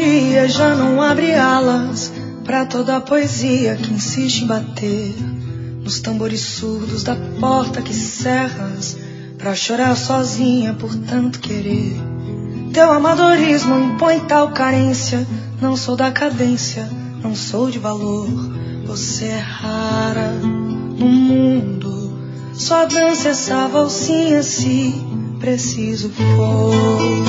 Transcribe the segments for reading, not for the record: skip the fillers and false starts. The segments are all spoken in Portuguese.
alegorias já não abre alas pra toda a poesia que insiste em bater nos tambores surdos da porta que cerras pra chorar sozinha por tanto querer. Teu amadorismo impõe tal carência. Não sou da cadência, não sou de valor. Você é rara no mundo. Só dança essa valsinha se preciso for.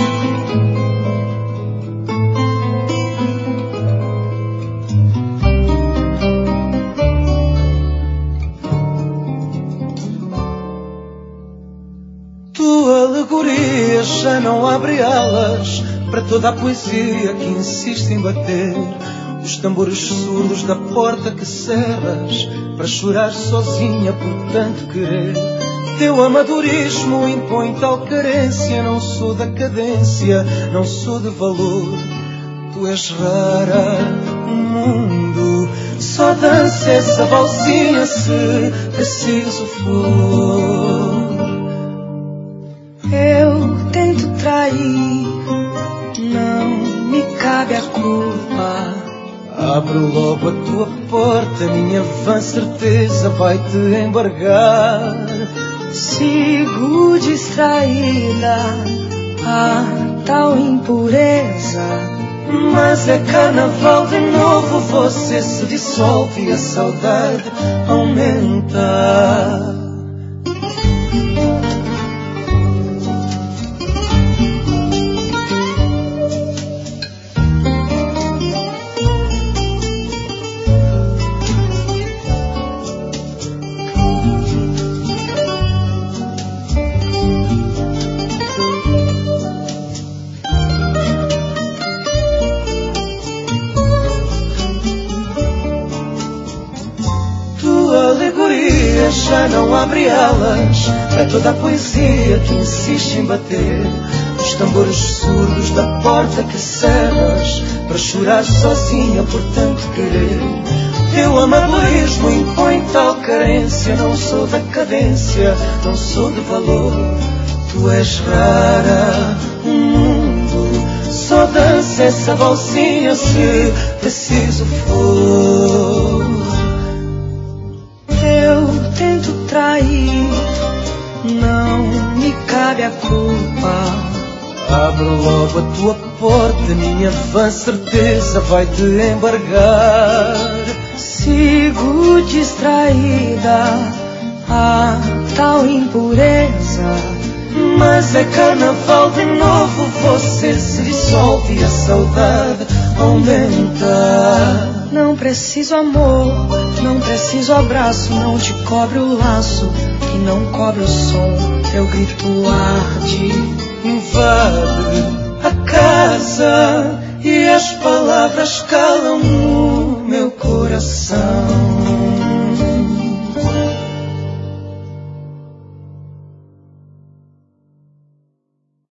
Tua alegoria já não abre alas para toda a poesia que insiste em bater os tambores surdos da porta que cerras para chorar sozinha por tanto querer. Teu amadorismo impõe tal carência. Não sou da cadência, não sou de valor. Tu és rara no mundo. Só dança essa valsinha se preciso for. Eu tento trair, não me cabe a culpa. Abro logo a tua porta, minha vã certeza vai te embargar. Sigo distraída a tal impureza. Mas é carnaval de novo, você se dissolve e a saudade aumenta. Já não abre alas para toda a poesia que insiste em bater os tambores surdos da porta que cerras para chorar sozinha por tanto querer. Teu amadorismo impõe tal carência. Não sou da cadência, não sou de valor. Tu és rara no mundo. Só dança essa valsinha se preciso for. Tento trair, não me cabe a culpa. Abro logo a tua porta, minha vã certeza vai te embargar. Sigo distraída a tal impureza. Mas é carnaval de novo, você se dissolve e a saudade aumenta. Não preciso amor, não preciso abraço. Não te cobre o laço que não cobre o som. Teu grito arde, invade a casa e as palavras calam no meu coração.